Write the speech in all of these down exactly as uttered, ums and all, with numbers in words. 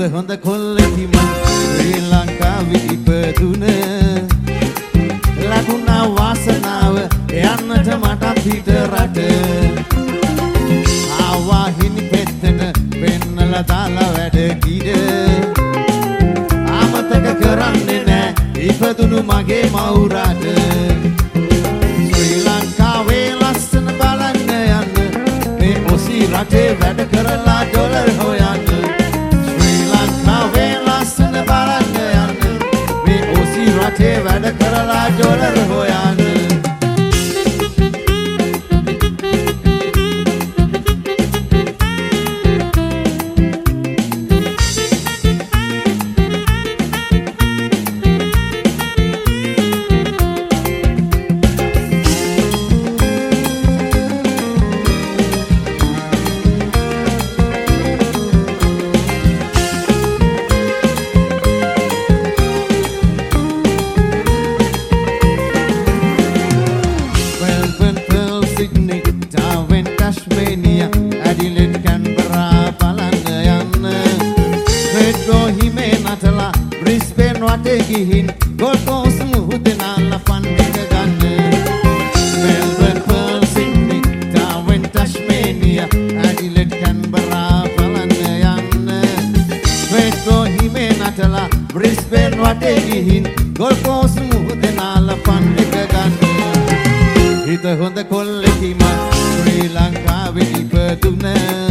හොඳ කොල්ලෙකි මං ශ්‍රී ලංකාවේ ඉපදුන ලැබුණා වාසනාව යන්නට මට පිට රට ආවා හිනි පෙත්තට පෙන්නලා දාලා වැඩ කිඩ ආමතක කරන්නේ නෑ ඉපදුණු මගේ මවුරට ශ්‍රී ලංකාවේ ලස්සන බලන්න යන්න මේ ඔසි රටේ වැඩ කරලා ඩොලර් හොයන්න ශ්‍රී ලංකාවේ ලස්සන බලන්න යන්න මේ ඔසි රටේ වැඩ කරලා ඩොලර් හොයන්න ගිහින් ගෝල් කෝස් මුහුදේ නාලා ෆන් එක ගන්න Melbourne Perth Sydney Darwin Tasmania Adelaide Canberra බලන්න යන්න පෙඩ්‍රෝ හිමේ නටලා බ්‍රිස්බේන් වටේ ගිහින් ගෝල් කෝස් මුහුදේ නාලා ෆන් එක ගන්න හිත හොඳ කොල්ලෙකි මං ශ්‍රී ලංකාවේ ඉපදුන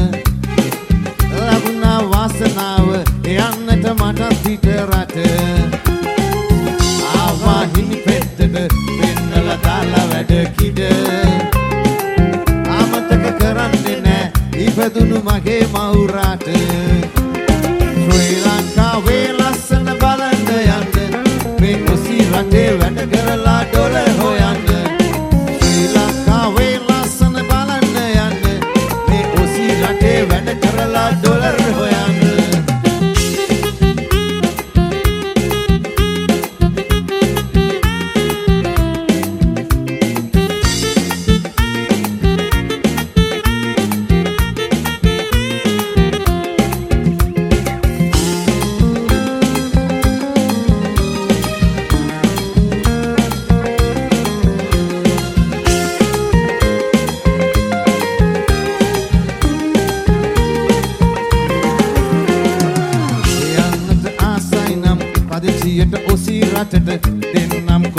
ලැබුණා වාසනාව යන්නට මට පිට රට හිනි පෙත්තට පෙන්නලා දාලා වැඩ කිඩ ආමතක කරන්නේ නෑ ඉපදුණු මගේ මවුරට ශ්‍රී ලංකාවේ ලස්සන බලන්න යන්න මේ ඔසි රටේ වැඩ කරලා ඩොලර් හොයන්න ශ්‍රී ලංකාවේ ලස්සන බලන්න යන්න මේ ඔසි රටේ වැඩ කරලා ඩොලර් හොයන්න ඔසි රටට දෙන්නම්